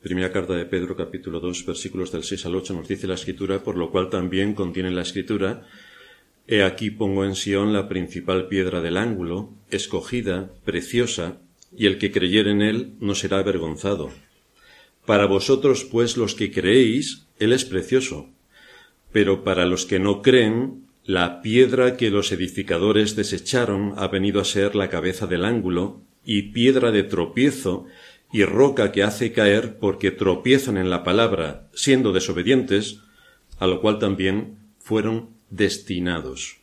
Primera carta de Pedro, capítulo 2, versículos del 6 al 8, nos dice la Escritura, por lo cual también contiene la Escritura: He aquí pongo en Sión la principal piedra del ángulo, escogida, preciosa, y el que creyere en él no será avergonzado. Para vosotros, pues, los que creéis, él es precioso, pero para los que no creen, la piedra que los edificadores desecharon ha venido a ser la cabeza del ángulo, y piedra de tropiezo, y roca que hace caer, porque tropiezan en la palabra, siendo desobedientes, a lo cual también fueron destinados.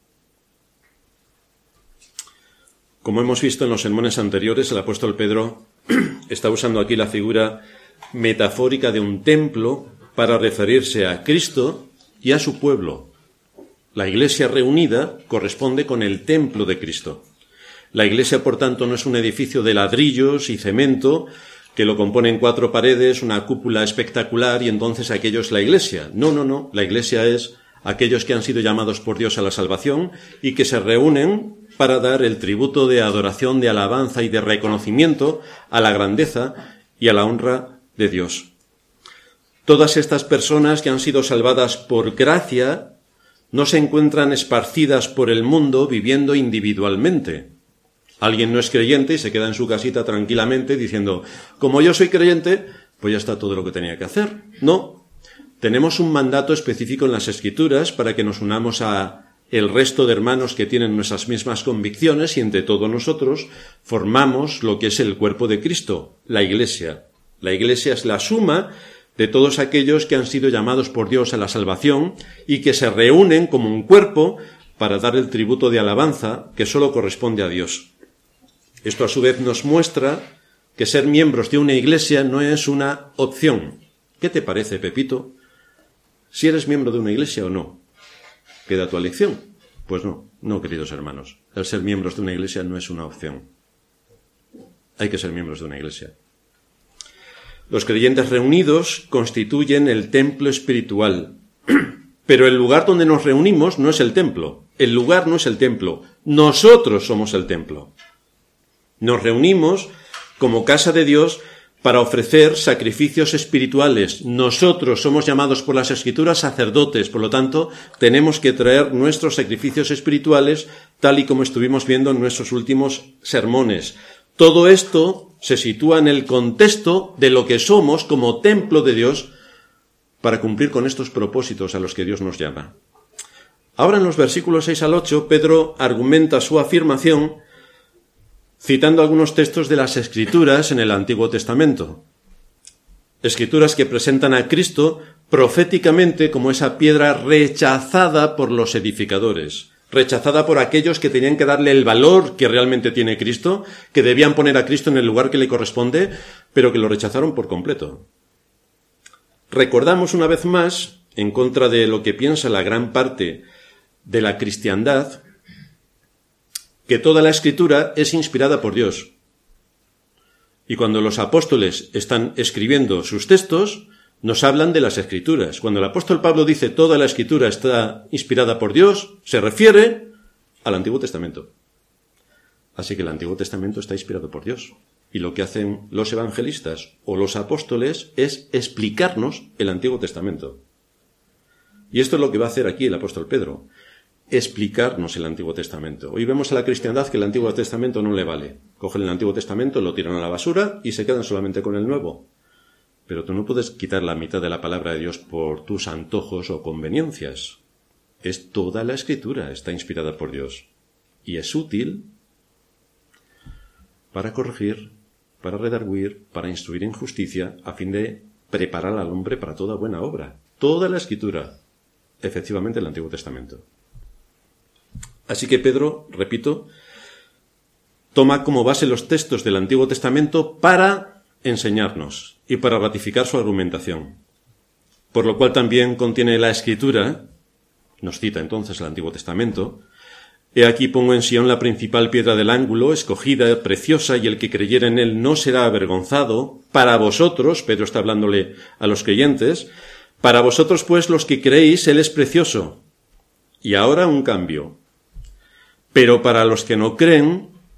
Como hemos visto en los sermones anteriores, el apóstol Pedro está usando aquí la figura metafórica de un templo para referirse a Cristo y a su pueblo. La iglesia reunida corresponde con el templo de Cristo. La iglesia, por tanto, no es un edificio de ladrillos y cemento que lo componen 4 paredes, una cúpula espectacular y entonces aquello es la iglesia. No. La iglesia es aquellos que han sido llamados por Dios a la salvación y que se reúnen para dar el tributo de adoración, de alabanza y de reconocimiento a la grandeza y a la honra de Dios. Todas estas personas que han sido salvadas por gracia no se encuentran esparcidas por el mundo viviendo individualmente. Alguien no es creyente y se queda en su casita tranquilamente diciendo: como yo soy creyente, pues ya está todo lo que tenía que hacer. No. Tenemos un mandato específico en las Escrituras para que nos unamos a el resto de hermanos que tienen nuestras mismas convicciones y entre todos nosotros formamos lo que es el cuerpo de Cristo, la Iglesia. La Iglesia es la suma de todos aquellos que han sido llamados por Dios a la salvación y que se reúnen como un cuerpo para dar el tributo de alabanza que solo corresponde a Dios. Esto a su vez nos muestra que ser miembros de una iglesia no es una opción. ¿Qué te parece, Pepito? ¿Si eres miembro de una iglesia o no? ¿Queda tu elección? Pues no, queridos hermanos. El ser miembros de una iglesia no es una opción. Hay que ser miembros de una iglesia. Los creyentes reunidos constituyen el templo espiritual. Pero el lugar donde nos reunimos no es el templo. El lugar no es el templo. Nosotros somos el templo. Nos reunimos como casa de Dios para ofrecer sacrificios espirituales. Nosotros somos llamados por las Escrituras sacerdotes, por lo tanto, tenemos que traer nuestros sacrificios espirituales, tal y como estuvimos viendo en nuestros últimos sermones. Todo esto se sitúa en el contexto de lo que somos como templo de Dios para cumplir con estos propósitos a los que Dios nos llama. Ahora, en los versículos 6 al 8, Pedro argumenta su afirmación citando algunos textos de las Escrituras en el Antiguo Testamento. Escrituras que presentan a Cristo proféticamente como esa piedra rechazada por los edificadores, rechazada por aquellos que tenían que darle el valor que realmente tiene Cristo, que debían poner a Cristo en el lugar que le corresponde, pero que lo rechazaron por completo. Recordamos una vez más, en contra de lo que piensa la gran parte de la cristiandad, que toda la Escritura es inspirada por Dios. Y cuando los apóstoles están escribiendo sus textos, nos hablan de las Escrituras. Cuando el apóstol Pablo dice toda la Escritura está inspirada por Dios, se refiere al Antiguo Testamento. Así que el Antiguo Testamento está inspirado por Dios. Y lo que hacen los evangelistas o los apóstoles es explicarnos el Antiguo Testamento. Y esto es lo que va a hacer aquí el apóstol Pedro: explicarnos el Antiguo Testamento. Hoy vemos a la cristiandad que el Antiguo Testamento no le vale. Cogen el Antiguo Testamento, lo tiran a la basura y se quedan solamente con el Nuevo. Pero tú no puedes quitar la mitad de la palabra de Dios por tus antojos o conveniencias. Es toda la Escritura, está inspirada por Dios. Y es útil para corregir, para redarguir, para instruir en justicia, a fin de preparar al hombre para toda buena obra. Toda la Escritura, efectivamente el Antiguo Testamento. Así que Pedro, repito, toma como base los textos del Antiguo Testamento para enseñarnos y para ratificar su argumentación. Por lo cual también contiene la Escritura, nos cita entonces el Antiguo Testamento: He aquí pongo en Sión la principal piedra del ángulo, escogida, preciosa, y el que creyere en él no será avergonzado. Para vosotros, Pedro está hablándole a los creyentes, para vosotros pues los que creéis, él es precioso. Y ahora un cambio. Pero para los que no creen,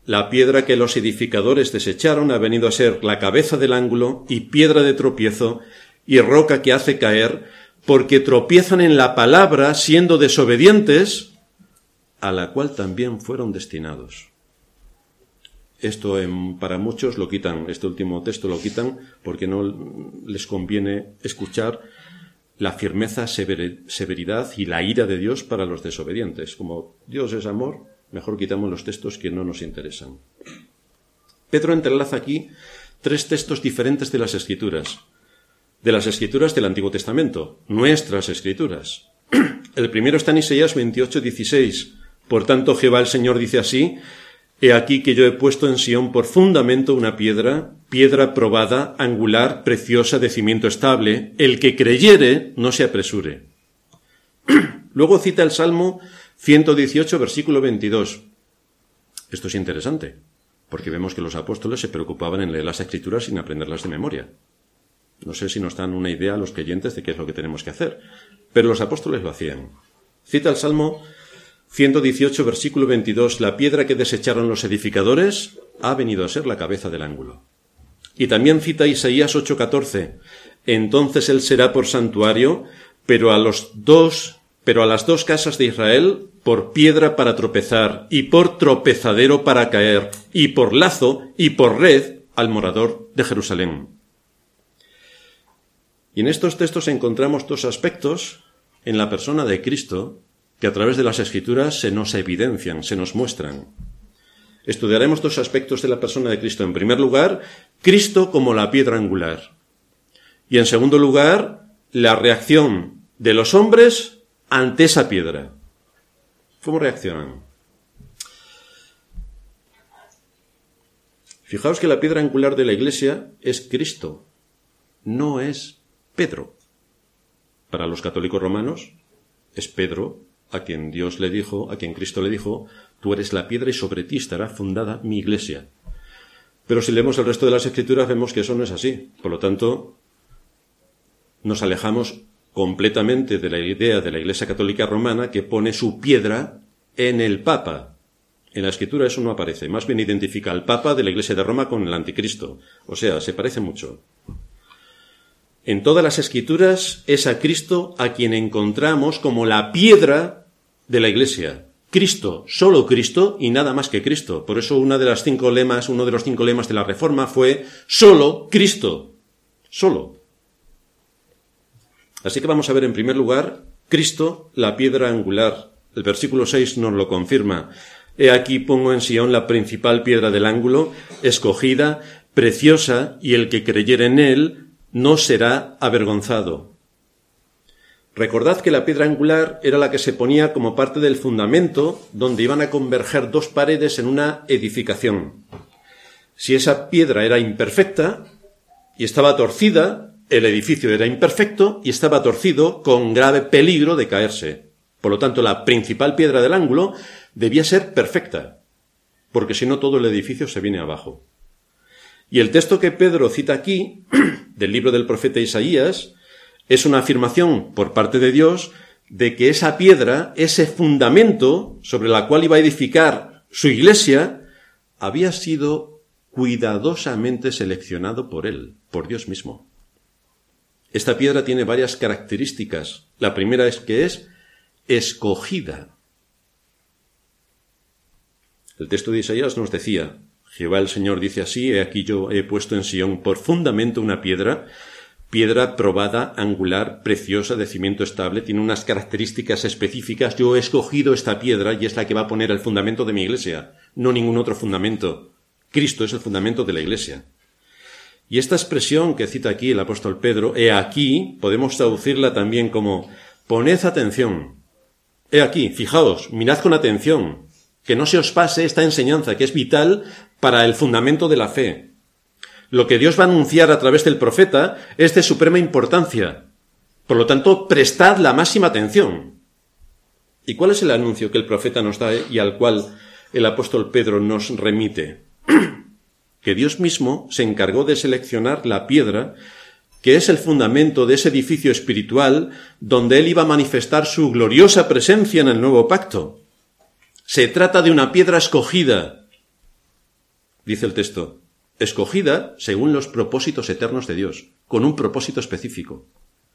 la piedra que los edificadores desecharon ha venido a ser la cabeza del ángulo y piedra de tropiezo y roca que hace caer, porque tropiezan en la palabra siendo desobedientes, a la cual también fueron destinados. Esto para muchos lo quitan, este último texto lo quitan porque no les conviene escuchar la firmeza, severidad y la ira de Dios para los desobedientes. Como Dios es amor, mejor quitamos los textos que no nos interesan. Pedro entrelaza aquí 3 textos diferentes de las Escrituras del Antiguo Testamento, nuestras Escrituras. El primero está en Isaías 28:16. Por tanto, Jehová el Señor dice así: He aquí que yo he puesto en Sión por fundamento una piedra probada, angular, preciosa, de cimiento estable. El que creyere, no se apresure. Luego cita el Salmo 118, versículo 22. Esto es interesante, porque vemos que los apóstoles se preocupaban en leer las Escrituras sin aprenderlas de memoria. No sé si nos dan una idea a los creyentes de qué es lo que tenemos que hacer, pero los apóstoles lo hacían. Cita el Salmo 118, versículo 22, la piedra que desecharon los edificadores ha venido a ser la cabeza del ángulo. Y también cita Isaías 8:14, entonces él será por santuario, pero a las dos casas de Israel por piedra para tropezar, y por tropezadero para caer, y por lazo, y por red al morador de Jerusalén. Y en estos textos encontramos 2 aspectos en la persona de Cristo que a través de las Escrituras se nos evidencian, se nos muestran. Estudiaremos 2 aspectos de la persona de Cristo. En primer lugar, Cristo como la piedra angular. Y en segundo lugar, la reacción de los hombres ante esa piedra. ¿Cómo reaccionan? Fijaos que la piedra angular de la Iglesia es Cristo, no es Pedro. Para los católicos romanos es Pedro a quien Dios le dijo, a quien Cristo le dijo, tú eres la piedra y sobre ti estará fundada mi Iglesia. Pero si leemos el resto de las Escrituras vemos que eso no es así. Por lo tanto, nos alejamos completamente de la idea de la Iglesia Católica Romana que pone su piedra en el Papa. En la Escritura eso no aparece. Más bien identifica al Papa de la Iglesia de Roma con el Anticristo. O sea, se parece mucho. En todas las Escrituras es a Cristo a quien encontramos como la piedra de la Iglesia. Cristo, solo Cristo y nada más que Cristo. Por eso uno de los 5 lemas de la Reforma fue solo Cristo. Solo. Así que vamos a ver en primer lugar Cristo, la piedra angular. El versículo 6 nos lo confirma. He aquí pongo en Sión la principal piedra del ángulo, escogida, preciosa, y el que creyere en él no será avergonzado. Recordad que la piedra angular era la que se ponía como parte del fundamento donde iban a converger 2 paredes en una edificación. Si esa piedra era imperfecta y estaba torcida, el edificio era imperfecto y estaba torcido con grave peligro de caerse. Por lo tanto, la principal piedra del ángulo debía ser perfecta, porque si no todo el edificio se viene abajo. Y el texto que Pedro cita aquí, del libro del profeta Isaías, es una afirmación por parte de Dios de que esa piedra, ese fundamento sobre la cual iba a edificar su iglesia, había sido cuidadosamente seleccionado por él, por Dios mismo. Esta piedra tiene varias características. La primera es que es escogida. El texto de Isaías nos decía, Jehová el Señor dice así, he aquí yo he puesto en Sión por fundamento una piedra probada, angular, preciosa, de cimiento estable, tiene unas características específicas. Yo he escogido esta piedra y es la que va a poner el fundamento de mi iglesia, no ningún otro fundamento. Cristo es el fundamento de la iglesia. Y esta expresión que cita aquí el apóstol Pedro, he aquí, podemos traducirla también como, poned atención. He aquí, fijaos, mirad con atención, que no se os pase esta enseñanza que es vital para el fundamento de la fe. Lo que Dios va a anunciar a través del profeta es de suprema importancia. Por lo tanto, prestad la máxima atención. ¿Y cuál es el anuncio que el profeta nos da y al cual el apóstol Pedro nos remite? Que Dios mismo se encargó de seleccionar la piedra que es el fundamento de ese edificio espiritual donde él iba a manifestar su gloriosa presencia en el nuevo pacto. Se trata de una piedra escogida. dice el texto, escogida según los propósitos eternos de Dios, con un propósito específico.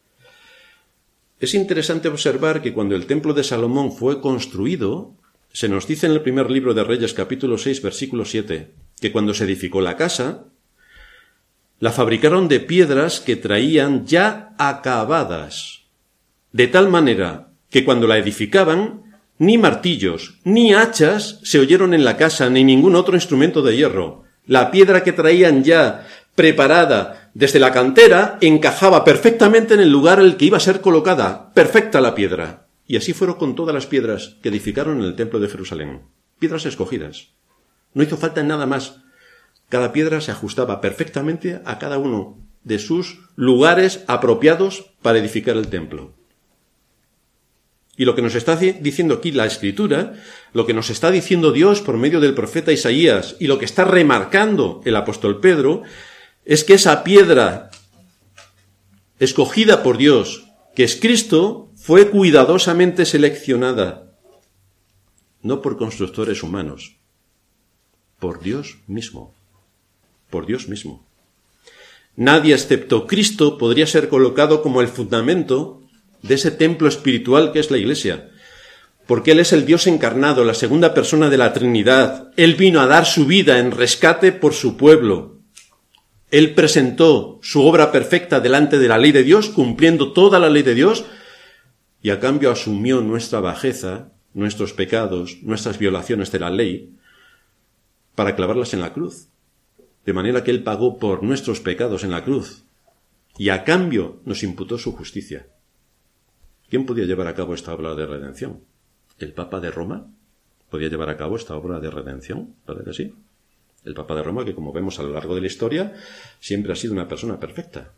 Es interesante observar que cuando el templo de Salomón fue construido, se nos dice en el primer libro de Reyes, capítulo 6, versículo 7, que cuando se edificó la casa, la fabricaron de piedras que traían ya acabadas, de tal manera que cuando la edificaban, ni martillos, ni hachas se oyeron en la casa, ni ningún otro instrumento de hierro. La piedra que traían ya preparada desde la cantera encajaba perfectamente en el lugar en el que iba a ser colocada, perfecta la piedra. Y así fueron con todas las piedras que edificaron en el templo de Jerusalén. Piedras escogidas. No hizo falta en nada más. Cada piedra se ajustaba perfectamente a cada uno de sus lugares apropiados para edificar el templo. Y lo que nos está diciendo aquí la Escritura, lo que nos está diciendo Dios por medio del profeta Isaías y lo que está remarcando el apóstol Pedro, es que esa piedra escogida por Dios, que es Cristo, fue cuidadosamente seleccionada, no por constructores humanos, por Dios mismo. Por Dios mismo. Nadie excepto Cristo podría ser colocado como el fundamento de ese templo espiritual que es la Iglesia, porque Él es el Dios encarnado, la segunda persona de la Trinidad. Él vino a dar su vida en rescate por su pueblo. Él presentó su obra perfecta delante de la ley de Dios, cumpliendo toda la ley de Dios, y a cambio asumió nuestra bajeza, nuestros pecados, nuestras violaciones de la ley, para clavarlas en la cruz. De manera que Él pagó por nuestros pecados en la cruz, y a cambio nos imputó su justicia. ¿Quién podía llevar a cabo esta obra de redención? ¿El Papa de Roma podía llevar a cabo esta obra de redención? ¿Verdad que sí? El Papa de Roma, que como vemos a lo largo de la historia, siempre ha sido una persona perfecta.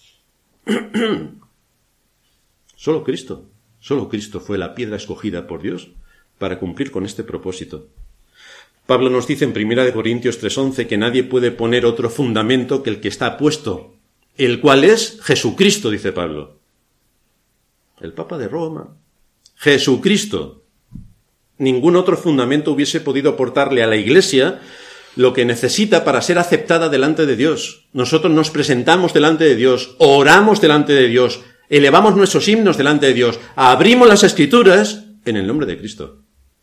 Solo Cristo fue la piedra escogida por Dios para cumplir con este propósito. Pablo nos dice en 1 Corintios 3:11 que nadie puede poner otro fundamento que el que está puesto, el cual es Jesucristo, dice Pablo. El Papa de Roma, Jesucristo. Ningún otro fundamento hubiese podido aportarle a la Iglesia lo que necesita para ser aceptada delante de Dios. Nosotros nos presentamos delante de Dios, oramos delante de Dios, elevamos nuestros himnos delante de Dios, abrimos las Escrituras en el nombre de Cristo.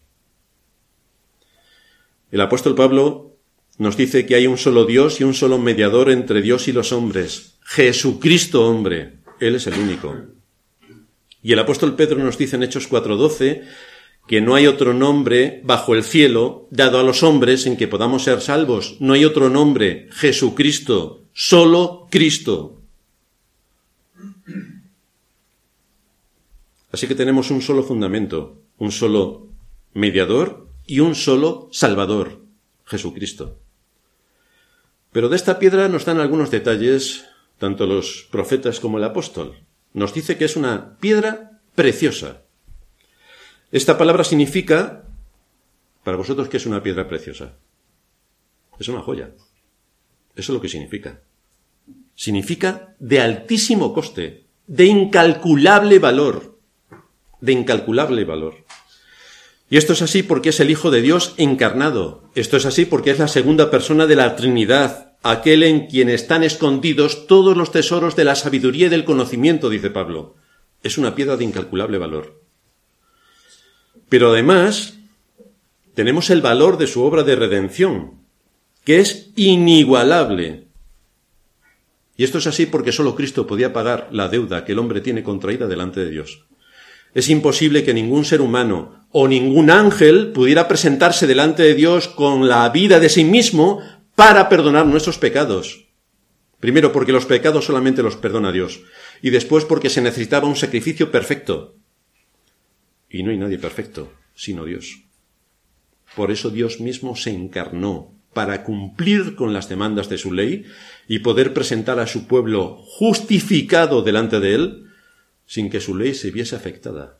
El apóstol Pablo nos dice que hay un solo Dios y un solo mediador entre Dios y los hombres, Jesucristo hombre. Él es el único. Y el apóstol Pedro nos dice en Hechos 4:12 que no hay otro nombre bajo el cielo dado a los hombres en que podamos ser salvos. No hay otro nombre, Jesucristo, solo Cristo. Así que tenemos un solo fundamento, un solo mediador y un solo Salvador, Jesucristo. Pero de esta piedra nos dan algunos detalles, tanto los profetas como el apóstol. Nos dice que es una piedra preciosa. Esta palabra significa, para vosotros, ¿qué es una piedra preciosa? Es una joya. Eso es lo que significa. Significa de altísimo coste, de incalculable valor. De incalculable valor. Y esto es así porque es el Hijo de Dios encarnado. Esto es así porque es la segunda persona de la Trinidad, aquel en quien están escondidos todos los tesoros de la sabiduría y del conocimiento, dice Pablo. Es una piedra de incalculable valor. Pero además, tenemos el valor de su obra de redención, que es inigualable. Y esto es así porque solo Cristo podía pagar la deuda que el hombre tiene contraída delante de Dios. Es imposible que ningún ser humano o ningún ángel pudiera presentarse delante de Dios con la vida de sí mismo para perdonar nuestros pecados. Primero, porque los pecados solamente los perdona Dios. Y después, porque se necesitaba un sacrificio perfecto. Y no hay nadie perfecto, sino Dios. Por eso Dios mismo se encarnó, para cumplir con las demandas de su ley y poder presentar a su pueblo justificado delante de él, sin que su ley se viese afectada.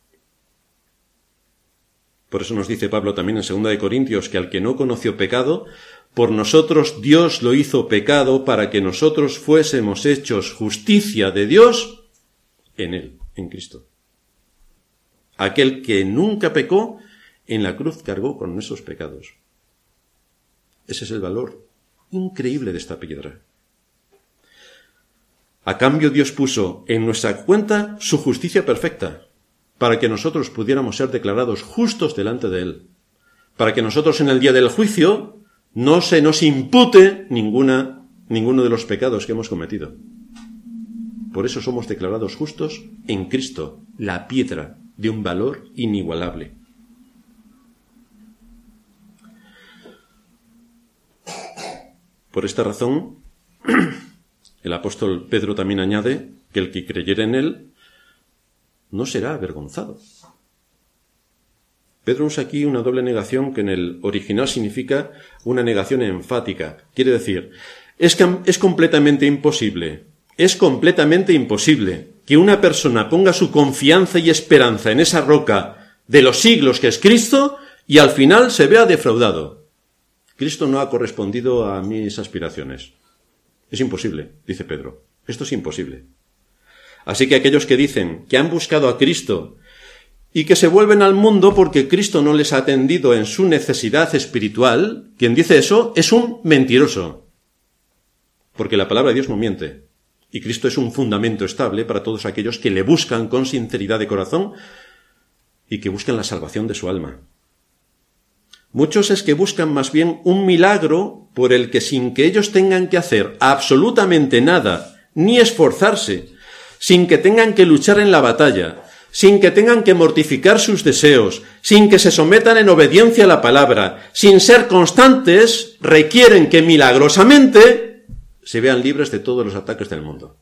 Por eso nos dice Pablo también en 2 Corintios que al que no conoció pecado, por nosotros Dios lo hizo pecado para que nosotros fuésemos hechos justicia de Dios en él, en Cristo. Aquel que nunca pecó, en la cruz cargó con nuestros pecados. Ese es el valor increíble de esta piedra. A cambio, Dios puso en nuestra cuenta su justicia perfecta, para que nosotros pudiéramos ser declarados justos delante de Él, para que nosotros en el día del juicio no se nos impute ninguno de los pecados que hemos cometido. Por eso somos declarados justos en Cristo, la piedra de un valor inigualable. Por esta razón, el apóstol Pedro también añade que el que creyere en Él no será avergonzado. Pedro usa aquí una doble negación que en el original significa una negación enfática. Quiere decir, es completamente imposible que una persona ponga su confianza y esperanza en esa roca de los siglos que es Cristo y al final se vea defraudado. Cristo no ha correspondido a mis aspiraciones. Es imposible, dice Pedro. Esto es imposible. Así que aquellos que dicen que han buscado a Cristo y que se vuelven al mundo porque Cristo no les ha atendido en su necesidad espiritual, quien dice eso es un mentiroso. Porque la palabra de Dios no miente. Y Cristo es un fundamento estable para todos aquellos que le buscan con sinceridad de corazón y que buscan la salvación de su alma. Muchos es que buscan más bien un milagro por el que sin que ellos tengan que hacer absolutamente nada, ni esforzarse, sin que tengan que luchar en la batalla, sin que tengan que mortificar sus deseos, sin que se sometan en obediencia a la palabra, sin ser constantes, requieren que milagrosamente se vean libres de todos los ataques del mundo.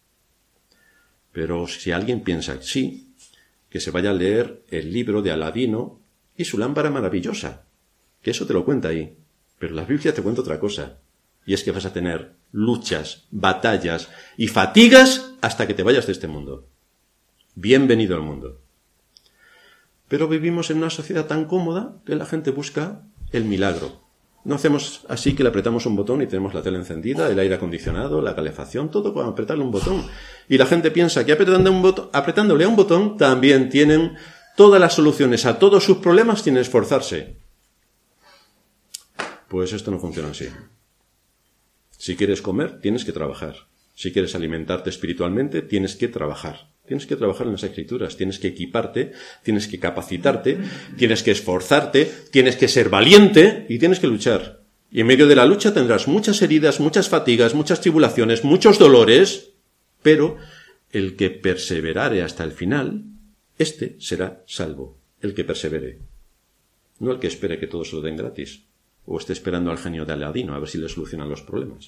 Pero si alguien piensa sí, que se vaya a leer el libro de Aladino y su lámpara maravillosa, que eso te lo cuenta ahí, pero la Biblia te cuenta otra cosa, y es que vas a tener luchas, batallas y fatigas hasta que te vayas de este mundo. Bienvenido al mundo. Pero vivimos en una sociedad tan cómoda que la gente busca el milagro. No hacemos así que le apretamos un botón y tenemos la tele encendida, el aire acondicionado, la calefacción, todo con apretarle un botón. Y la gente piensa que apretándole a un botón también tienen todas las soluciones a todos sus problemas sin esforzarse. Pues esto no funciona así. Si quieres comer, tienes que trabajar. Si quieres alimentarte espiritualmente, tienes que trabajar. Tienes que trabajar en las Escrituras, tienes que equiparte, tienes que capacitarte, tienes que esforzarte, tienes que ser valiente y tienes que luchar. Y en medio de la lucha tendrás muchas heridas, muchas fatigas, muchas tribulaciones, muchos dolores, pero el que perseverare hasta el final, este será salvo, el que persevere. No el que espere que todo se lo den gratis, o esté esperando al genio de Aladino a ver si le solucionan los problemas.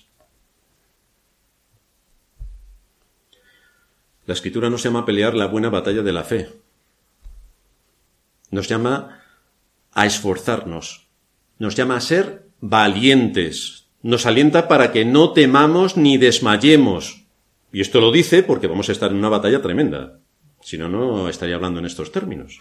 La Escritura nos llama a pelear la buena batalla de la fe. Nos llama a esforzarnos. Nos llama a ser valientes. Nos alienta para que no temamos ni desmayemos. Y esto lo dice porque vamos a estar en una batalla tremenda. Si no, no estaría hablando en estos términos.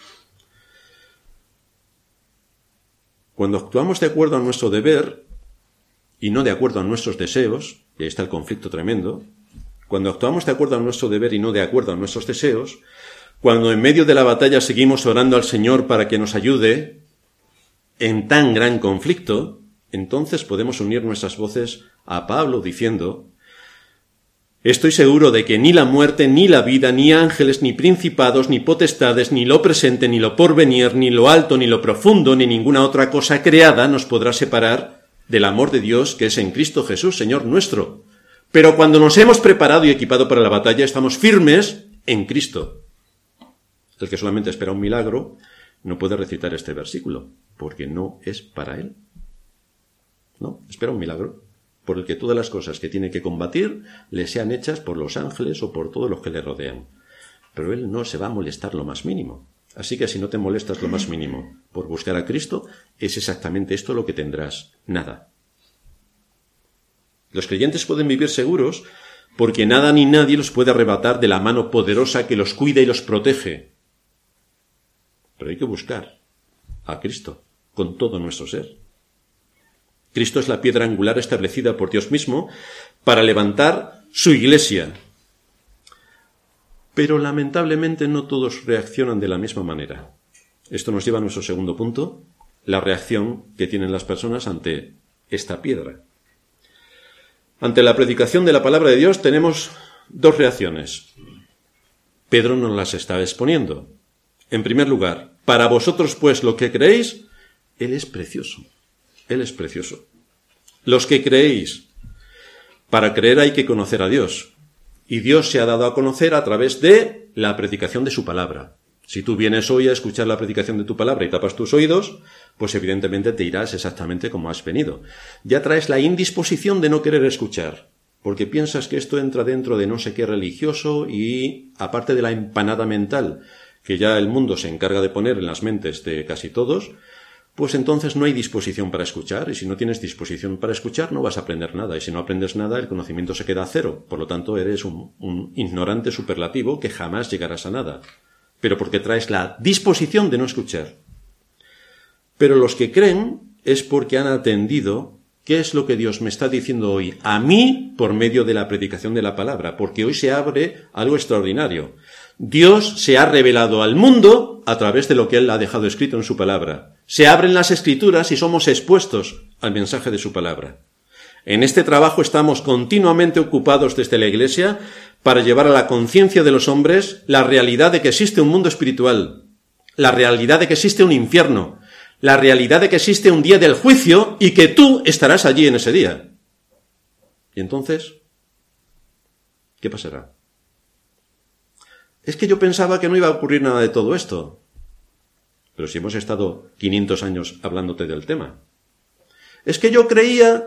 Cuando actuamos de acuerdo a nuestro deber y no de acuerdo a nuestros deseos, y ahí está el conflicto tremendo, cuando actuamos de acuerdo a nuestro deber y no de acuerdo a nuestros deseos, cuando en medio de la batalla seguimos orando al Señor para que nos ayude en tan gran conflicto, entonces podemos unir nuestras voces a Pablo diciendo: estoy seguro de que ni la muerte, ni la vida, ni ángeles, ni principados, ni potestades, ni lo presente, ni lo porvenir, ni lo alto, ni lo profundo, ni ninguna otra cosa creada nos podrá separar del amor de Dios que es en Cristo Jesús, Señor nuestro. Pero cuando nos hemos preparado y equipado para la batalla, estamos firmes en Cristo. El que solamente espera un milagro no puede recitar este versículo, porque no es para él. No, espera un milagro, por el que todas las cosas que tiene que combatir le sean hechas por los ángeles o por todos los que le rodean. Pero él no se va a molestar lo más mínimo. Así que si no te molestas lo más mínimo por buscar a Cristo, es exactamente esto lo que tendrás: nada. Los creyentes pueden vivir seguros porque nada ni nadie los puede arrebatar de la mano poderosa que los cuida y los protege. Pero hay que buscar a Cristo con todo nuestro ser. Cristo es la piedra angular establecida por Dios mismo para levantar su iglesia. Pero lamentablemente no todos reaccionan de la misma manera. Esto nos lleva a nuestro segundo punto, la reacción que tienen las personas ante esta piedra. Ante la predicación de la palabra de Dios tenemos dos reacciones. Pedro nos las está exponiendo. En primer lugar, para vosotros pues lo que creéis, Él es precioso. Él es precioso. Los que creéis, para creer hay que conocer a Dios. Y Dios se ha dado a conocer a través de la predicación de su palabra. Si tú vienes hoy a escuchar la predicación de tu palabra y tapas tus oídos, pues evidentemente te irás exactamente como has venido. Ya traes la indisposición de no querer escuchar, porque piensas que esto entra dentro de no sé qué religioso y, aparte de la empanada mental que ya el mundo se encarga de poner en las mentes de casi todos, pues entonces no hay disposición para escuchar, y si no tienes disposición para escuchar no vas a aprender nada, y si no aprendes nada el conocimiento se queda a cero, por lo tanto eres un ignorante superlativo que jamás llegarás a nada, pero porque traes la disposición de no escuchar. Pero los que creen es porque han atendido qué es lo que Dios me está diciendo hoy a mí por medio de la predicación de la palabra, porque hoy se abre algo extraordinario. Dios se ha revelado al mundo a través de lo que Él ha dejado escrito en su palabra. Se abren las Escrituras y somos expuestos al mensaje de su palabra. En este trabajo estamos continuamente ocupados desde la Iglesia para llevar a la conciencia de los hombres la realidad de que existe un mundo espiritual, la realidad de que existe un infierno, la realidad de que existe un día del juicio y que tú estarás allí en ese día. ¿Y entonces qué pasará? Es que yo pensaba que no iba a ocurrir nada de todo esto. Pero si hemos estado 500 años hablándote del tema. Es que yo creía...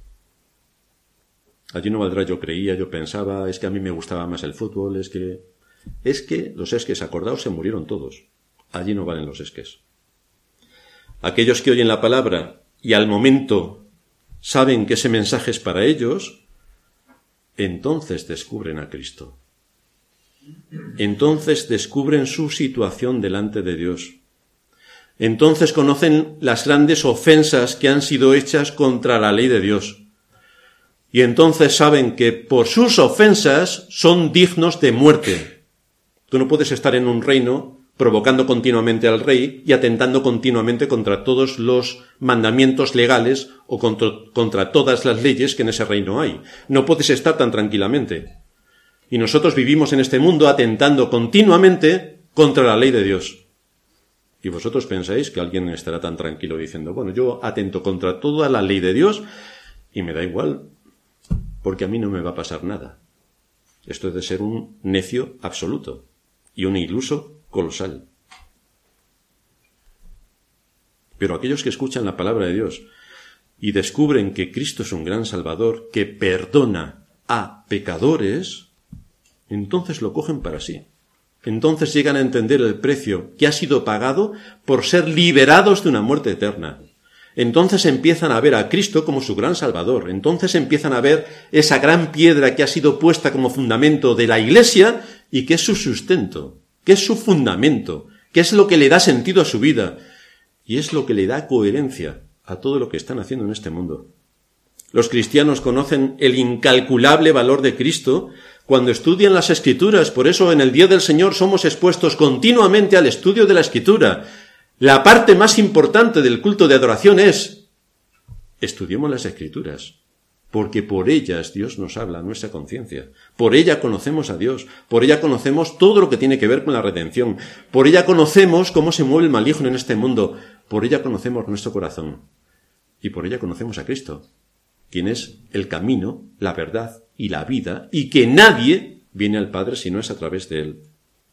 Allí no valdrá yo creía, yo pensaba, es que a mí me gustaba más el fútbol, es que los esques, acordaos, se murieron todos. Allí no valen los esques. Aquellos que oyen la palabra y al momento saben que ese mensaje es para ellos, entonces descubren a Cristo. Entonces descubren su situación delante de Dios. Entonces conocen las grandes ofensas que han sido hechas contra la ley de Dios. Y entonces saben que por sus ofensas son dignos de muerte. Tú no puedes estar en un reino provocando continuamente al rey y atentando continuamente contra todos los mandamientos legales o contra todas las leyes que en ese reino hay. No puedes estar tan tranquilamente. Y nosotros vivimos en este mundo atentando continuamente contra la ley de Dios. Y vosotros pensáis que alguien estará tan tranquilo diciendo, bueno, yo atento contra toda la ley de Dios y me da igual, porque a mí no me va a pasar nada. Esto es de ser un necio absoluto y un iluso colosal. Pero aquellos que escuchan la palabra de Dios y descubren que Cristo es un gran Salvador que perdona a pecadores, entonces lo cogen para sí. Entonces llegan a entender el precio que ha sido pagado por ser liberados de una muerte eterna. Entonces empiezan a ver a Cristo como su gran Salvador. Entonces empiezan a ver esa gran piedra que ha sido puesta como fundamento de la Iglesia y que es su sustento, que es su fundamento, que es lo que le da sentido a su vida y es lo que le da coherencia a todo lo que están haciendo en este mundo. Los cristianos conocen el incalculable valor de Cristo cuando estudian las Escrituras. Por eso en el Día del Señor somos expuestos continuamente al estudio de la Escritura. La parte más importante del culto de adoración es estudiemos las Escrituras, porque por ellas Dios nos habla a nuestra conciencia. Por ella conocemos a Dios, por ella conocemos todo lo que tiene que ver con la redención, por ella conocemos cómo se mueve el maligno en este mundo, por ella conocemos nuestro corazón y por ella conocemos a Cristo, quien es el camino, la verdad y la vida, y que nadie viene al Padre si no es a través de Él.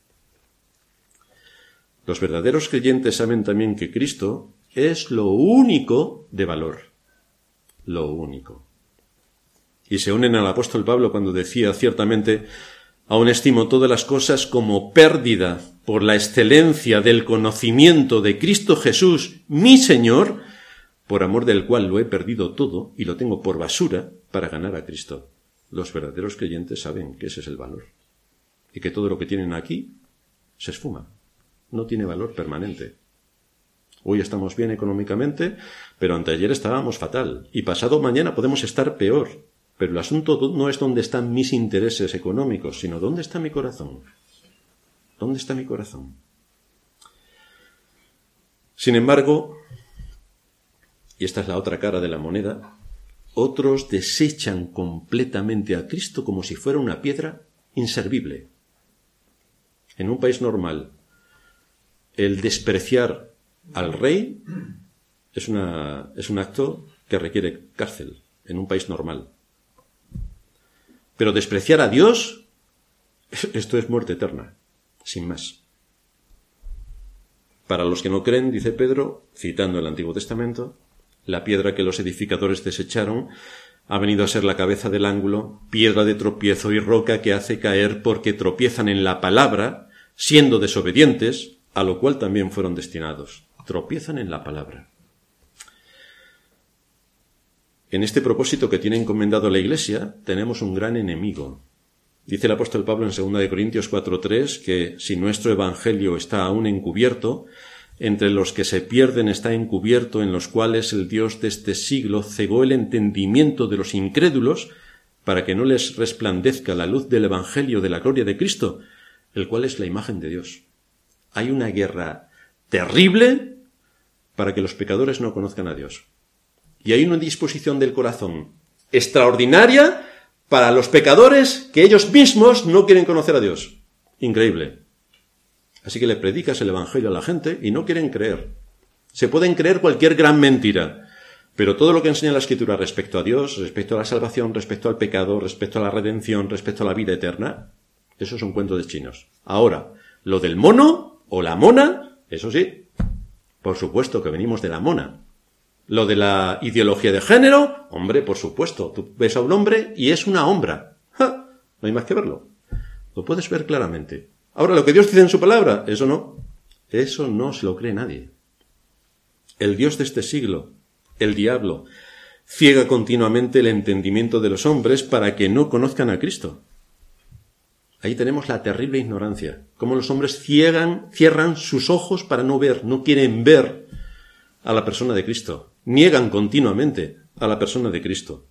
Los verdaderos creyentes saben también que Cristo es lo único de valor, lo único. Y se unen al apóstol Pablo cuando decía ciertamente, aún estimo todas las cosas como pérdida por la excelencia del conocimiento de Cristo Jesús, mi Señor, por amor del cual lo he perdido todo y lo tengo por basura para ganar a Cristo. Los verdaderos creyentes saben que ese es el valor y que todo lo que tienen aquí se esfuma, no tiene valor permanente. Hoy estamos bien económicamente, pero anteayer estábamos fatal y pasado mañana podemos estar peor. Pero el asunto no es dónde están mis intereses económicos, sino dónde está mi corazón. ¿Dónde está mi corazón? Sin embargo, y esta es la otra cara de la moneda, otros desechan completamente a Cristo como si fuera una piedra inservible. En un país normal, el despreciar al rey es un acto que requiere cárcel, en un país normal. Pero despreciar a Dios, esto es muerte eterna, sin más. Para los que no creen, dice Pedro, citando el Antiguo Testamento, la piedra que los edificadores desecharon ha venido a ser la cabeza del ángulo, piedra de tropiezo y roca que hace caer porque tropiezan en la palabra, siendo desobedientes, a lo cual también fueron destinados. Tropiezan en la palabra. En este propósito que tiene encomendado la Iglesia, tenemos un gran enemigo. Dice el apóstol Pablo en 2 Corintios 4:3 que si nuestro evangelio está aún encubierto, entre los que se pierden está encubierto, en los cuales el Dios de este siglo cegó el entendimiento de los incrédulos para que no les resplandezca la luz del evangelio de la gloria de Cristo, el cual es la imagen de Dios. Hay una guerra terrible para que los pecadores no conozcan a Dios. Y hay una disposición del corazón extraordinaria para los pecadores que ellos mismos no quieren conocer a Dios. Increíble. Así que le predicas el evangelio a la gente y no quieren creer. Se pueden creer cualquier gran mentira, pero todo lo que enseña la Escritura respecto a Dios, respecto a la salvación, respecto al pecado, respecto a la redención, respecto a la vida eterna, eso es un cuento de chinos. Ahora, lo del mono o la mona, eso sí, por supuesto que venimos de la mona. Lo de la ideología de género, hombre, por supuesto, tú ves a un hombre y es una hombra. ¡Ja! No hay más que verlo. Lo puedes ver claramente. Ahora, lo que Dios dice en su palabra, eso no se lo cree nadie. El Dios de este siglo, el diablo, ciega continuamente el entendimiento de los hombres para que no conozcan a Cristo. Ahí tenemos la terrible ignorancia, cómo los hombres cierran sus ojos para no ver, no quieren ver a la persona de Cristo. Niegan continuamente a la persona de Cristo.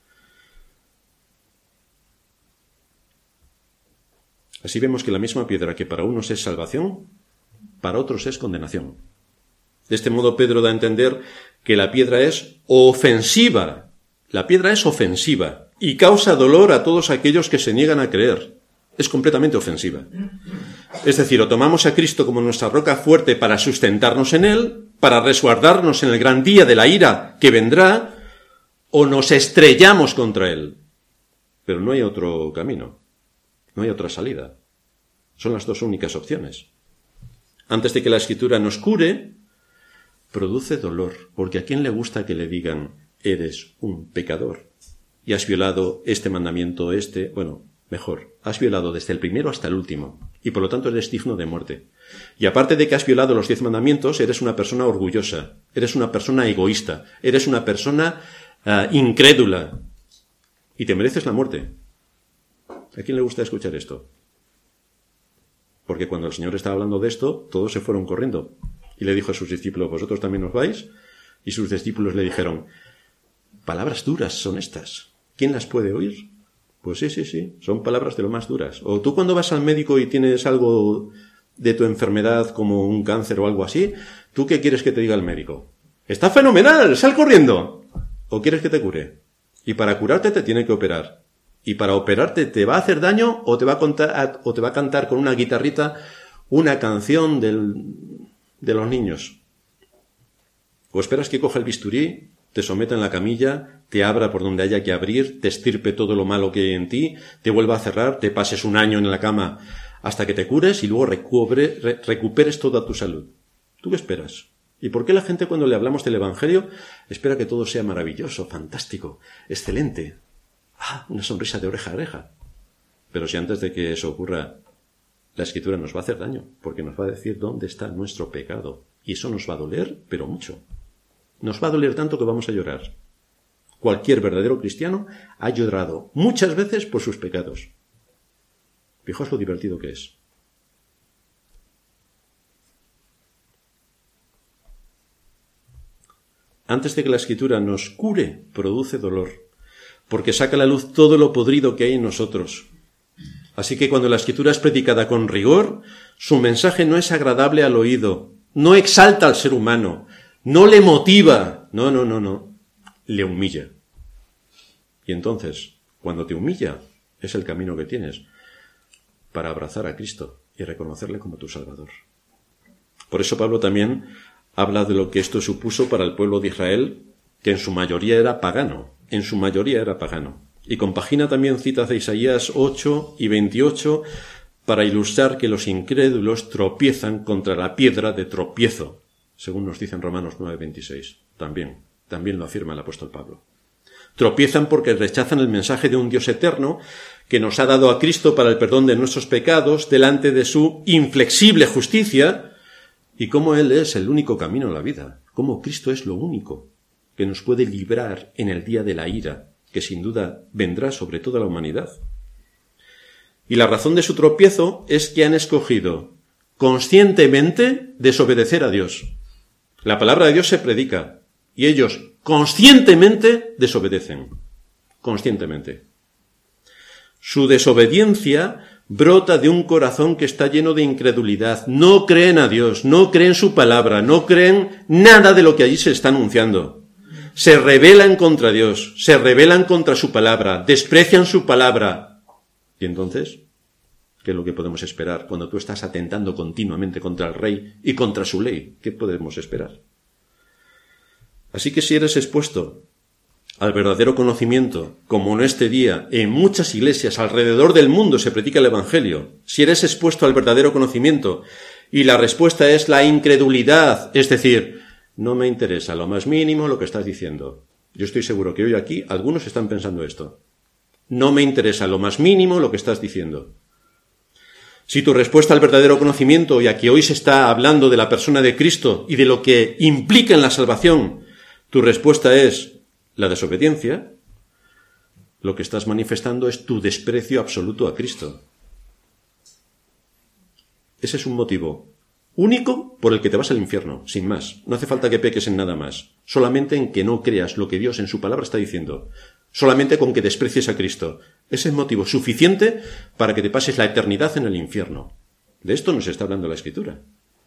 Así vemos que la misma piedra que para unos es salvación, para otros es condenación. De este modo Pedro da a entender que la piedra es ofensiva. La piedra es ofensiva y causa dolor a todos aquellos que se niegan a creer. Es completamente ofensiva. Es decir, o tomamos a Cristo como nuestra roca fuerte para sustentarnos en Él, para resguardarnos en el gran día de la ira que vendrá, o nos estrellamos contra Él. Pero no hay otro camino, no hay otra salida. Son las dos únicas opciones. Antes de que la Escritura nos cure, produce dolor, porque ¿a quién le gusta que le digan, eres un pecador? Y has violado este mandamiento, mejor, has violado desde el primero hasta el último, y por lo tanto eres digno de muerte. Y aparte de que has violado los 10 mandamientos, eres una persona orgullosa, eres una persona egoísta, eres una persona incrédula, y te mereces la muerte. ¿A quién le gusta escuchar esto? Porque cuando el Señor estaba hablando de esto, todos se fueron corriendo, y le dijo a sus discípulos, ¿vosotros también os vais? Y sus discípulos le dijeron, palabras duras son estas, ¿quién las puede oír? Pues sí, son palabras de lo más duras. O tú cuando vas al médico y tienes algo de tu enfermedad como un cáncer o algo así, ¿tú qué quieres que te diga el médico? ¡Está fenomenal! ¡Sal corriendo! ¿O quieres que te cure? Y para curarte te tiene que operar. Y para operarte te va a hacer daño o te va a cantar con una guitarrita una canción de los niños. O esperas que coja el bisturí, te someta en la camilla, te abra por donde haya que abrir, te estirpe todo lo malo que hay en ti, te vuelva a cerrar, te pases un año en la cama hasta que te cures y luego recuperes toda tu salud. ¿Tú qué esperas? ¿Y por qué la gente cuando le hablamos del Evangelio espera que todo sea maravilloso, fantástico, excelente? Una sonrisa de oreja a oreja. Pero si antes de que eso ocurra, la Escritura nos va a hacer daño, porque nos va a decir dónde está nuestro pecado. Y eso nos va a doler, pero mucho. Nos va a doler tanto que vamos a llorar. Cualquier verdadero cristiano ha llorado muchas veces por sus pecados. Fijaos lo divertido que es. Antes de que la Escritura nos cure, produce dolor, porque saca a la luz todo lo podrido que hay en nosotros. Así que cuando la Escritura es predicada con rigor, su mensaje no es agradable al oído, no exalta al ser humano, no le motiva, No. Le humilla. Y entonces, cuando te humilla, es el camino que tienes para abrazar a Cristo y reconocerle como tu Salvador. Por eso Pablo también habla de lo que esto supuso para el pueblo de Israel, que en su mayoría era pagano. Y compagina también citas de Isaías 8 y 28 para ilustrar que los incrédulos tropiezan contra la piedra de tropiezo, según nos dice en Romanos 9:26. También lo afirma el apóstol Pablo. Tropiezan porque rechazan el mensaje de un Dios eterno que nos ha dado a Cristo para el perdón de nuestros pecados delante de su inflexible justicia, y cómo Él es el único camino a la vida, cómo Cristo es lo único que nos puede librar en el día de la ira, que sin duda vendrá sobre toda la humanidad. Y la razón de su tropiezo es que han escogido conscientemente desobedecer a Dios. La palabra de Dios se predica y ellos conscientemente desobedecen. Conscientemente. Su desobediencia brota de un corazón que está lleno de incredulidad. No creen a Dios, no creen su palabra, no creen nada de lo que allí se está anunciando. Se rebelan contra Dios, se rebelan contra su palabra, desprecian su palabra. Y entonces, ¿qué es lo que podemos esperar cuando tú estás atentando continuamente contra el rey y contra su ley? ¿Qué podemos esperar? Así que si eres expuesto al verdadero conocimiento, como en este día en muchas iglesias alrededor del mundo se predica el Evangelio, si eres expuesto al verdadero conocimiento y la respuesta es la incredulidad, es decir, no me interesa lo más mínimo lo que estás diciendo. Yo estoy seguro que hoy aquí algunos están pensando esto. No me interesa lo más mínimo lo que estás diciendo. Si tu respuesta al verdadero conocimiento, y aquí hoy se está hablando de la persona de Cristo y de lo que implica en la salvación, tu respuesta es la desobediencia, lo que estás manifestando es tu desprecio absoluto a Cristo. Ese es un motivo único por el que te vas al infierno, sin más. No hace falta que peques en nada más. Solamente en que no creas lo que Dios en su palabra está diciendo. Solamente con que desprecies a Cristo. Ese es motivo suficiente para que te pases la eternidad en el infierno. De esto nos está hablando la Escritura.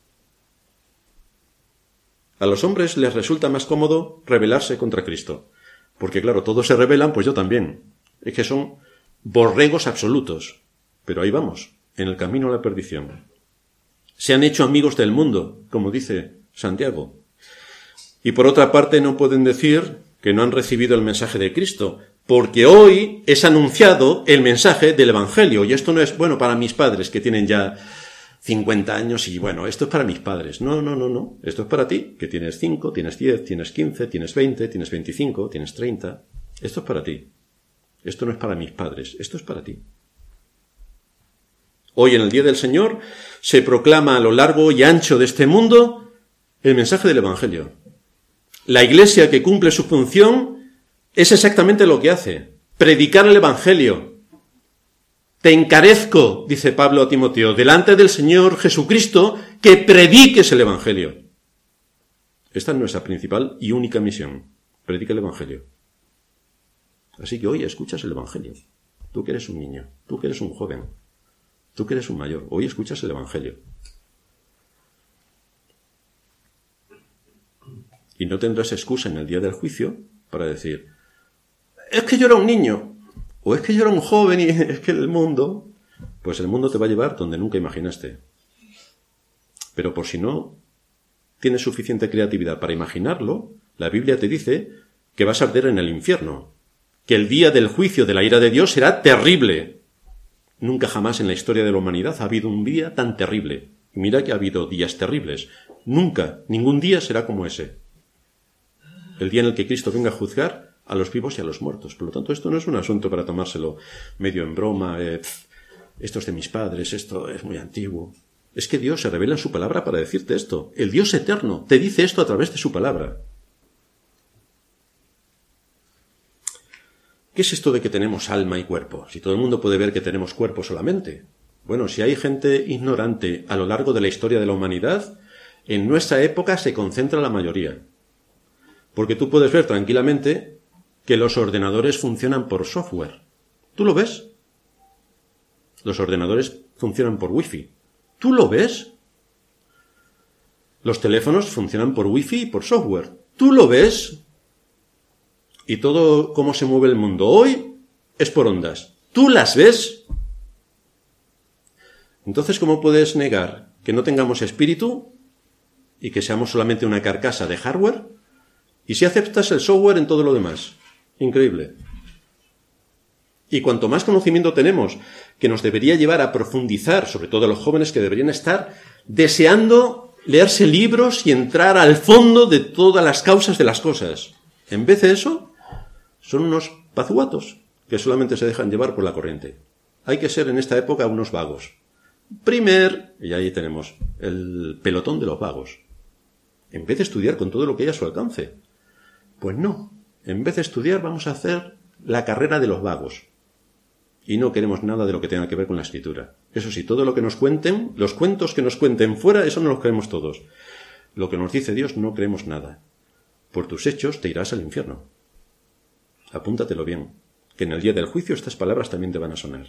A los hombres les resulta más cómodo rebelarse contra Cristo. Porque claro, todos se rebelan, pues yo también. Es que son borregos absolutos. Pero ahí vamos, en el camino a la perdición. Se han hecho amigos del mundo, como dice Santiago. Y por otra parte no pueden decir que no han recibido el mensaje de Cristo, porque hoy es anunciado el mensaje del Evangelio. Y esto no es, bueno, para mis padres que tienen ya 50 años y bueno, esto es para mis padres. No. Esto es para ti, que tienes 5, tienes 10, tienes 15, tienes 20, tienes 25, tienes 30. Esto es para ti. Esto no es para mis padres, esto es para ti. Hoy en el Día del Señor se proclama a lo largo y ancho de este mundo el mensaje del Evangelio. La Iglesia que cumple su función es exactamente lo que hace, predicar el Evangelio. Te encarezco, dice Pablo a Timoteo, delante del Señor Jesucristo, que prediques el Evangelio. Esta es nuestra principal y única misión, predica el Evangelio. Así que hoy escuchas el Evangelio. Tú que eres un niño, tú que eres un joven, tú que eres un mayor, hoy escuchas el Evangelio. Y no tendrás excusa en el día del juicio para decir, es que yo era un niño, o es que yo era un joven y es que el mundo... Pues el mundo te va a llevar donde nunca imaginaste. Pero por si no tienes suficiente creatividad para imaginarlo, la Biblia te dice que vas a arder en el infierno, que el día del juicio de la ira de Dios será terrible. Nunca jamás en la historia de la humanidad ha habido un día tan terrible. Y mira que ha habido días terribles. Nunca, ningún día será como ese. El día en el que Cristo venga a juzgar a los vivos y a los muertos. Por lo tanto, esto no es un asunto para tomárselo medio en broma. Esto es de mis padres, esto es muy antiguo. Es que Dios se revela en su palabra para decirte esto. El Dios eterno te dice esto a través de su palabra. ¿Qué es esto de que tenemos alma y cuerpo? Si todo el mundo puede ver que tenemos cuerpo solamente. Bueno, si hay gente ignorante a lo largo de la historia de la humanidad, en nuestra época se concentra la mayoría. Porque tú puedes ver tranquilamente que los ordenadores funcionan por software. ¿Tú lo ves? Los ordenadores funcionan por wifi. ¿Tú lo ves? Los teléfonos funcionan por wifi y por software. ¿Tú lo ves? Y todo cómo se mueve el mundo hoy es por ondas. ¿Tú las ves? Entonces, ¿cómo puedes negar que no tengamos espíritu y que seamos solamente una carcasa de hardware? Y si aceptas el software en todo lo demás. Increíble. Y cuanto más conocimiento tenemos, que nos debería llevar a profundizar, sobre todo los jóvenes que deberían estar deseando leerse libros y entrar al fondo de todas las causas de las cosas. En vez de eso, son unos pazuatos que solamente se dejan llevar por la corriente. Hay que ser en esta época unos vagos. Y ahí tenemos el pelotón de los vagos. En vez de estudiar con todo lo que hay a su alcance. Pues no. En vez de estudiar vamos a hacer la carrera de los vagos. Y no queremos nada de lo que tenga que ver con la Escritura. Eso sí, todo lo que nos cuenten, los cuentos que nos cuenten fuera, eso no los creemos todos. Lo que nos dice Dios no creemos nada. Por tus hechos te irás al infierno. Apúntatelo bien, que en el día del juicio estas palabras también te van a sonar.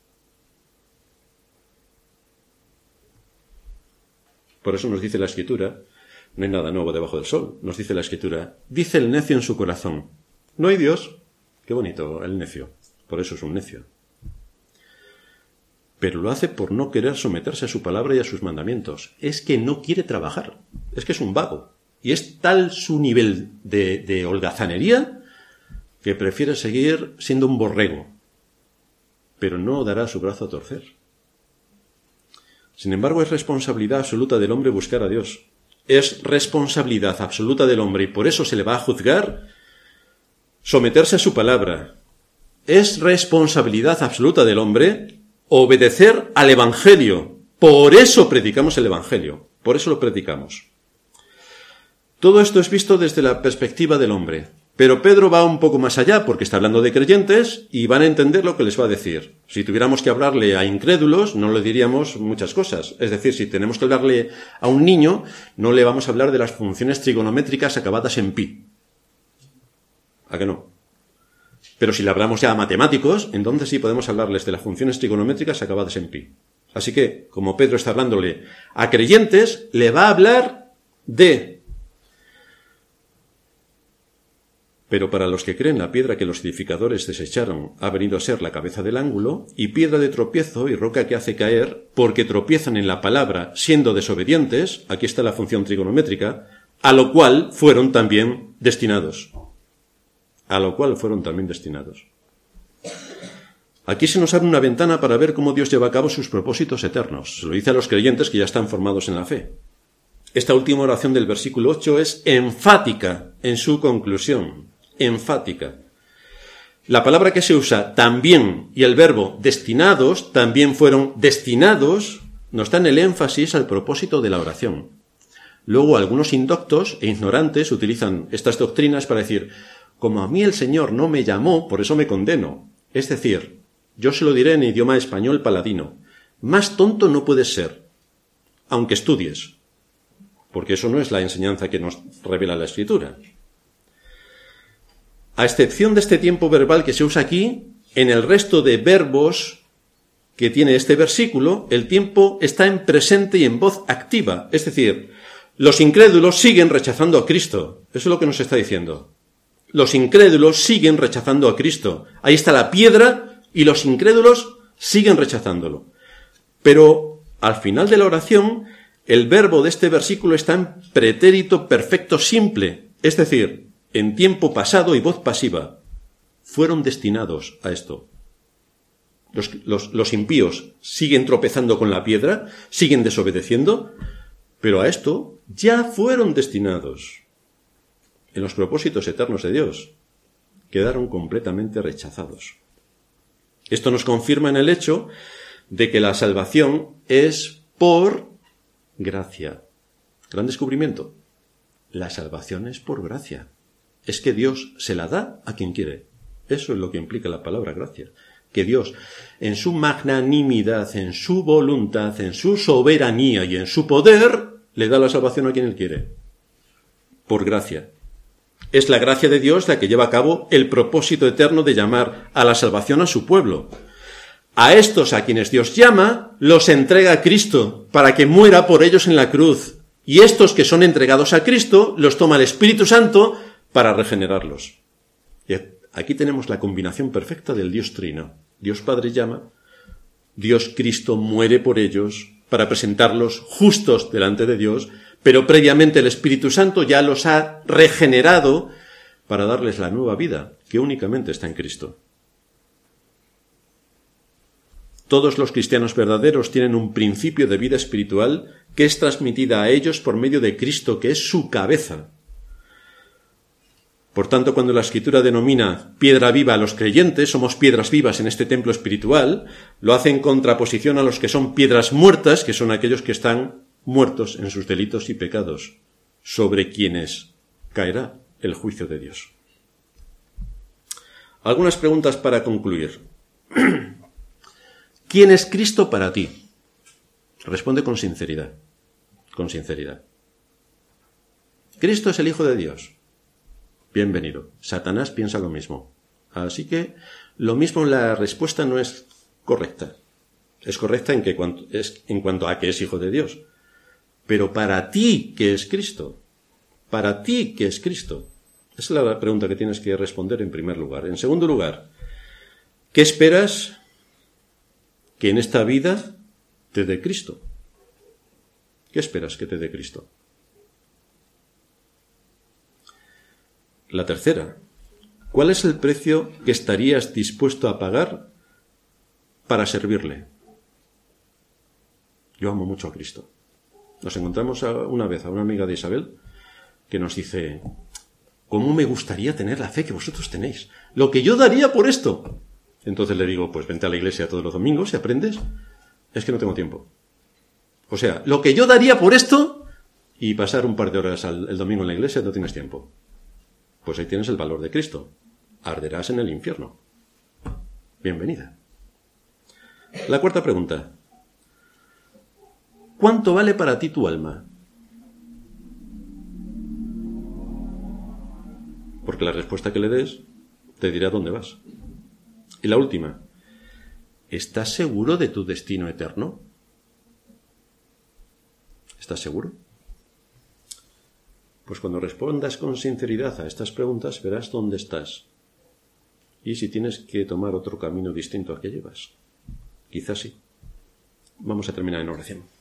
Por eso nos dice la Escritura, no hay nada nuevo debajo del sol, nos dice la Escritura, dice el necio en su corazón, no hay Dios. Qué bonito el necio, por eso es un necio. Pero lo hace por no querer someterse a su palabra y a sus mandamientos. Es que no quiere trabajar, es que es un vago. Y es tal su nivel de holgazanería que prefiere seguir siendo un borrego, pero no dará su brazo a torcer. Sin embargo, es responsabilidad absoluta del hombre buscar a Dios. Es responsabilidad absoluta del hombre y por eso se le va a juzgar someterse a su palabra. Es responsabilidad absoluta del hombre obedecer al Evangelio. Por eso predicamos el Evangelio. Por eso lo predicamos. Todo esto es visto desde la perspectiva del hombre. Pero Pedro va un poco más allá porque está hablando de creyentes y van a entender lo que les va a decir. Si tuviéramos que hablarle a incrédulos, no le diríamos muchas cosas. Es decir, si tenemos que hablarle a un niño, no le vamos a hablar de las funciones trigonométricas acabadas en pi. ¿A que no? Pero si le hablamos ya a matemáticos, entonces sí podemos hablarles de las funciones trigonométricas acabadas en pi. Así que, como Pedro está hablándole a creyentes, le va a hablar de... Pero para los que creen, la piedra que los edificadores desecharon ha venido a ser la cabeza del ángulo, y piedra de tropiezo y roca que hace caer, porque tropiezan en la palabra siendo desobedientes, aquí está la función trigonométrica, a lo cual fueron también destinados. A lo cual fueron también destinados. Aquí se nos abre una ventana para ver cómo Dios lleva a cabo sus propósitos eternos. Se lo dice a los creyentes que ya están formados en la fe. Esta última oración del versículo 8 es enfática en su conclusión. Enfática. La palabra que se usa también y el verbo destinados también fueron destinados, nos dan el énfasis al propósito de la oración. Luego algunos indoctos e ignorantes utilizan estas doctrinas para decir, como a mí el Señor no me llamó, por eso me condeno. Es decir, yo se lo diré en idioma español paladino, más tonto no puedes ser, aunque estudies, porque eso no es la enseñanza que nos revela la Escritura. A excepción de este tiempo verbal que se usa aquí, en el resto de verbos que tiene este versículo, el tiempo está en presente y en voz activa. Es decir, los incrédulos siguen rechazando a Cristo. Eso es lo que nos está diciendo. Los incrédulos siguen rechazando a Cristo. Ahí está la piedra y los incrédulos siguen rechazándolo. Pero al final de la oración, el verbo de este versículo está en pretérito perfecto simple. Es decir, en tiempo pasado y voz pasiva, fueron destinados a esto. Los impíos siguen tropezando con la piedra, siguen desobedeciendo, pero a esto ya fueron destinados. En los propósitos eternos de Dios, quedaron completamente rechazados. Esto nos confirma en el hecho de que la salvación es por gracia. Gran descubrimiento. La salvación es por gracia. Es que Dios se la da a quien quiere. Eso es lo que implica la palabra gracia. Que Dios, en su magnanimidad, en su voluntad, en su soberanía y en su poder, le da la salvación a quien Él quiere. Por gracia. Es la gracia de Dios la que lleva a cabo el propósito eterno de llamar a la salvación a su pueblo. A estos a quienes Dios llama, los entrega a Cristo para que muera por ellos en la cruz. Y estos que son entregados a Cristo, los toma el Espíritu Santo para regenerarlos. Y aquí tenemos la combinación perfecta del Dios Trino. Dios Padre llama, Dios Cristo muere por ellos para presentarlos justos delante de Dios, pero previamente el Espíritu Santo ya los ha regenerado para darles la nueva vida, que únicamente está en Cristo. Todos los cristianos verdaderos tienen un principio de vida espiritual que es transmitida a ellos por medio de Cristo, que es su cabeza. Por tanto, cuando la Escritura denomina piedra viva a los creyentes, somos piedras vivas en este templo espiritual, lo hace en contraposición a los que son piedras muertas, que son aquellos que están muertos en sus delitos y pecados, sobre quienes caerá el juicio de Dios. Algunas preguntas para concluir. ¿Quién es Cristo para ti? Responde con sinceridad. Con sinceridad. Cristo es el Hijo de Dios. Bienvenido. Satanás piensa lo mismo. Así que lo mismo, la respuesta no es correcta. Es correcta en cuanto a que es Hijo de Dios. Pero para ti, ¿qué es Cristo? Para ti, ¿qué es Cristo? Esa es la pregunta que tienes que responder en primer lugar. En segundo lugar, ¿qué esperas que en esta vida te dé Cristo? ¿Qué esperas que te dé Cristo? La tercera, ¿cuál es el precio que estarías dispuesto a pagar para servirle? Yo amo mucho a Cristo. Nos encontramos una vez a una amiga de Isabel que nos dice, ¿cómo me gustaría tener la fe que vosotros tenéis? Lo que yo daría por esto. Entonces le digo, pues vente a la iglesia todos los domingos y aprendes. Es que no tengo tiempo. O sea, lo que yo daría por esto y pasar un par de horas el domingo en la iglesia no tienes tiempo. Pues ahí tienes el valor de Cristo. Arderás en el infierno. Bienvenida. La cuarta pregunta. ¿Cuánto vale para ti tu alma? Porque la respuesta que le des te dirá dónde vas. Y la última. ¿Estás seguro de tu destino eterno? ¿Estás seguro? Pues cuando respondas con sinceridad a estas preguntas, verás dónde estás. Y si tienes que tomar otro camino distinto al que llevas. Quizás sí. Vamos a terminar en oración.